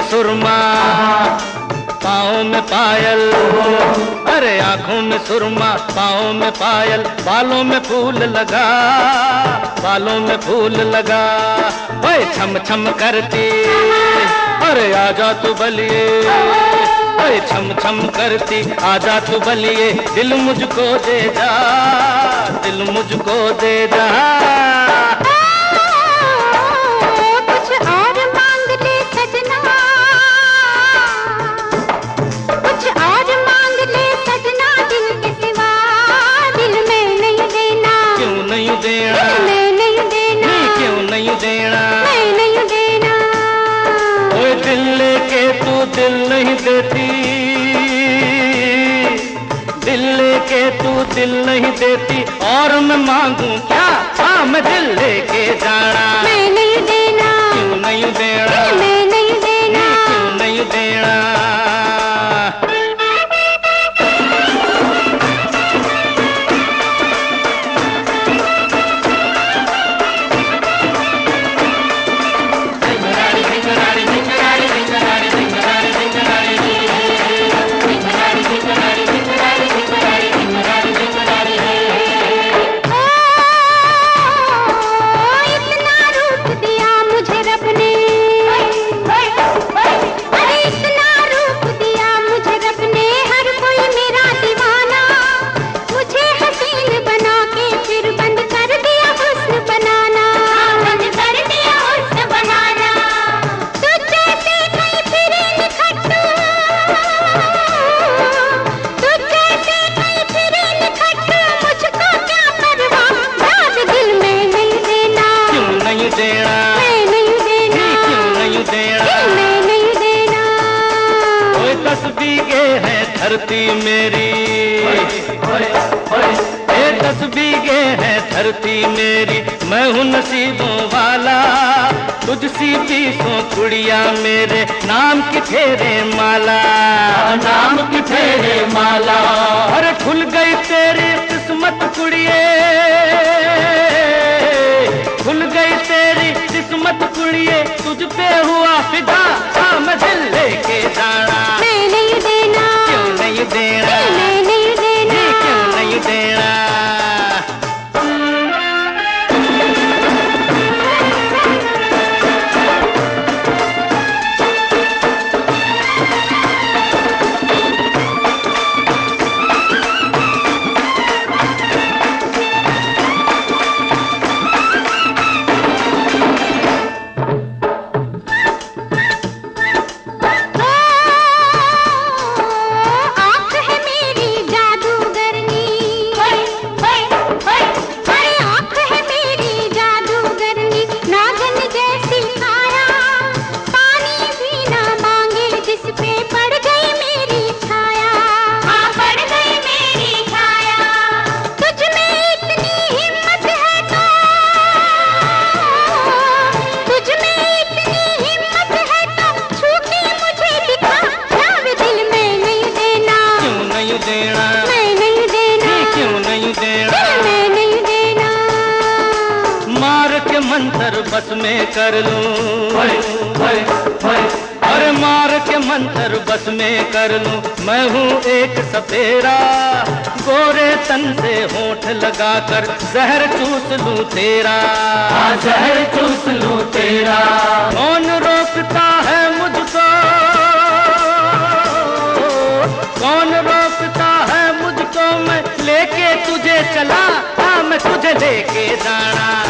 सुरमा, पाँव में पायल, अरे आंखों में सुरमा, पाँव में पायल, बालों में फूल लगा, बालों में फूल लगा। ओए छम छम करती, अरे आजा तू बलिए, ओए छम छम करती, आजा तू बलिए, दिल मुझको दे जा, दिल मुझको दे जा। दिल नहीं देती, दिल लेके तू दिल नहीं देती, और मैं मांगू क्या? हाँ मैं दिल लेके जाना, मैं नहीं देना, क्यों नहीं देना, मैं नहीं देना, क्यों नहीं देना। धरती मेरी, ये 10 बीघे है धरती मेरी, मैं हूँ नसीबों वाला, तुझसी 20 कुड़िया मेरे नाम की फेरे माला, नाम की फेरे माला। अरे खुल गई तेरी किस्मत कुड़िए, खुल गई तेरी किस्मत कुड़िए, तुझ पे हुआ फिदा, हाँ मैं दिल लेके जाना, मैं नहीं देना, क्यों नहीं देना, मैं नहीं देना, क्यों नहीं देना। मंत्र बस में कर लूं, अरे मार के मंत्र बस में कर लूं, मैं हूँ एक सपेरा, गोरे तन से होंठ लगाकर जहर चूस लूं तेरा, जहर चूस लूं तेरा। कौन रोकता है मुझको, कौन रोकता है मुझको, मैं लेके तुझे चला, हाँ मैं तुझे लेके जाना,